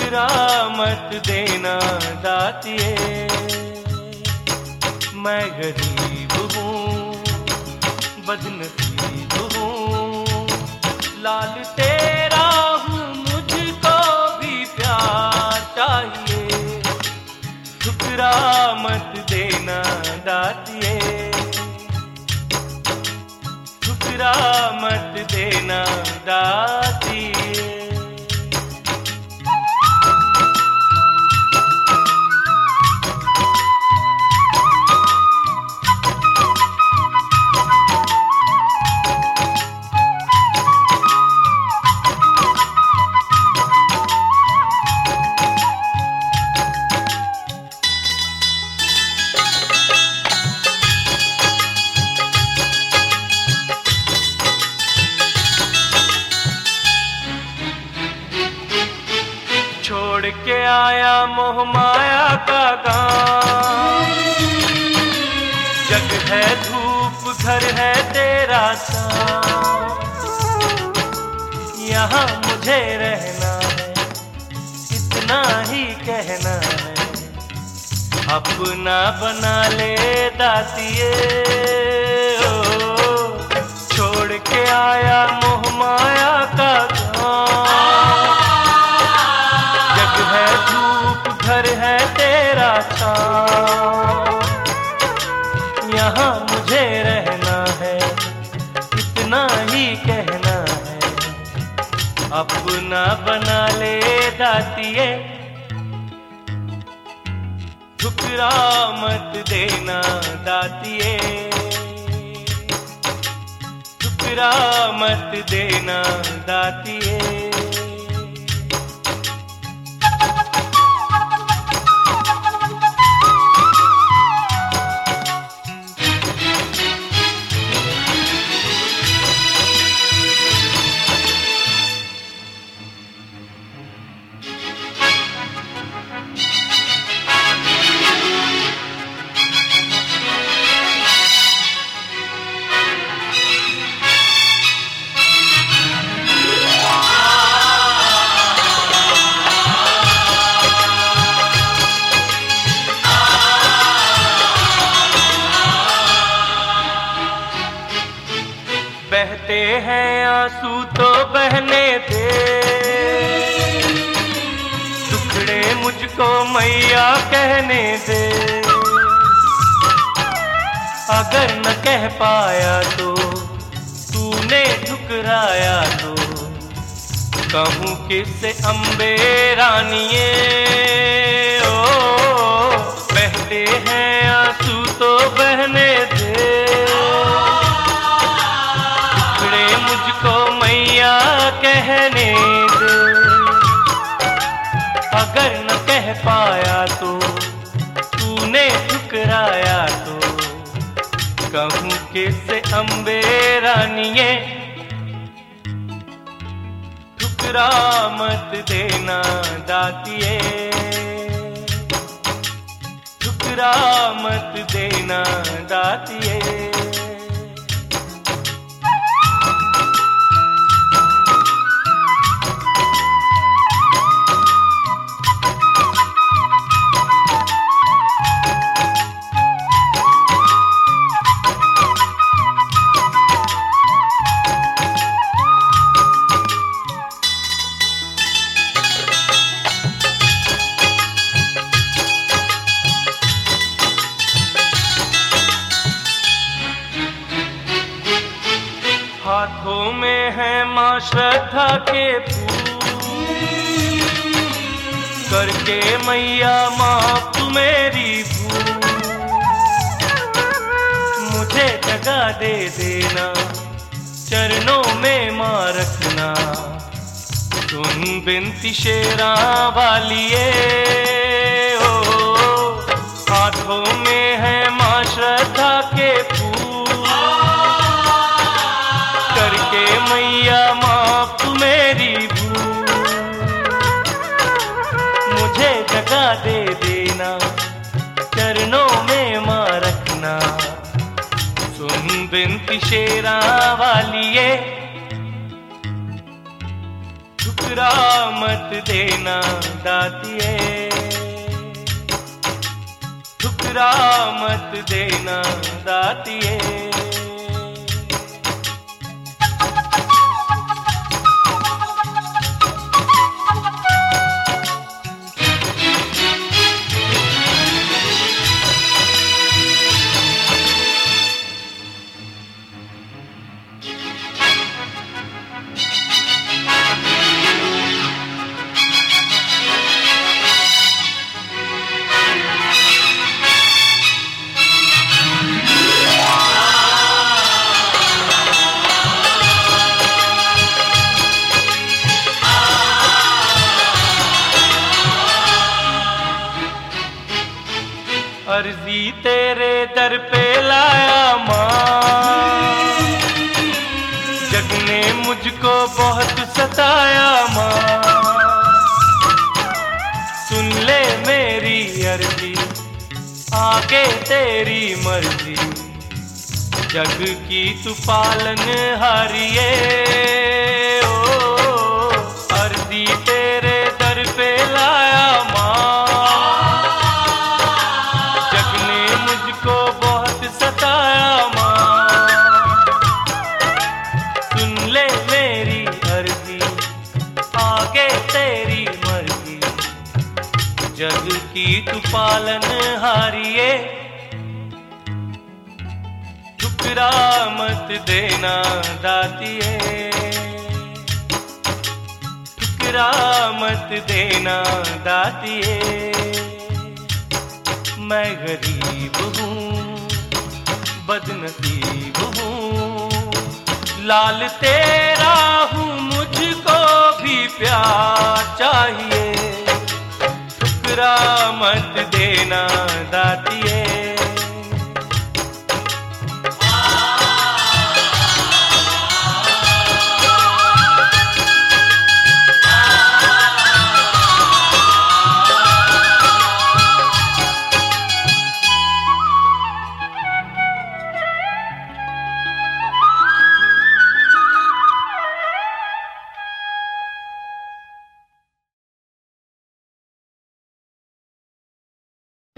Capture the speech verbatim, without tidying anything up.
ठुकरा मत देना दातिए, मैं गरीब हूँ बदनसीब हूँ, लाल तेरा हूँ मुझको भी प्यार चाहिए। ठुकरा मत देना दातिए, ठुकरा मत देना दातिए। छोड़ के आया मोह माया का गाँव, जग है धूप घर है तेरा छाँव, यहाँ मुझे रहना है इतना ही कहना है, अपना बना ले दातिए। ओ, छोड़ के आया मोह माया का गाँव, घर है तेरा छाँव, यहाँ मुझे रहना है इतना ही कहना है, अपना बना ले दातिए। ठुकरा मत देना दातिए, ठुकरा मत देना दातिए। बहते हैं आंसू तो बहने दे, टुकड़े मुझको मैया कहने दे। अगर न कह पाया तो तूने ठुकराया तो कहूँ किससे अम्बे रानिए। ओ बहते हैं आंसू तो बहने दे, मुझको मैया कहने दे। अगर न कह पाया तो तूने ठुकराया तो कहूँ किससे अम्बे रानिए। ठुकरा मत देना दातिए, ठुकरा मत देना दातिए। हाथों में है माँ श्रद्धा के फूल, करके मैया माफ तू मेरी भूल। मुझे जगा दे देना चरणों में माँ रखना, सुन बिनती शेरा वालिए। ओ हाथों में है माँ श्रद्धा के फूल, करके मैया माफ तू मेरी भूल। मुझे जगा दे देना चरणों में माँ रखना, सुन बिनती शेरा वालिए। ठुकरा मत देना दातिए, ठुकरा मत देना दातिए। अर्जी तेरे दर पे लाया माँ, जग ने मुझको बहुत सताया माँ। सुन ले मेरी अर्जी, आगे तेरी मर्जी, जग की तू पालन हारिए। ओ अर्जी तेरे दर पे लाया माँ, सताया माँ। सुन ले मेरी अर्जी, आगे तेरी मर्जी, जग की तू पालन हारिए। ठुकरा मत देना दातिए, ठुकरा मत देना दातिए। मैं गरीब हूँ, बदनसीब हूँ, लाल तेरा हूँ, मुझको भी प्यार चाहिए। ठुकरा मत देना दातिए।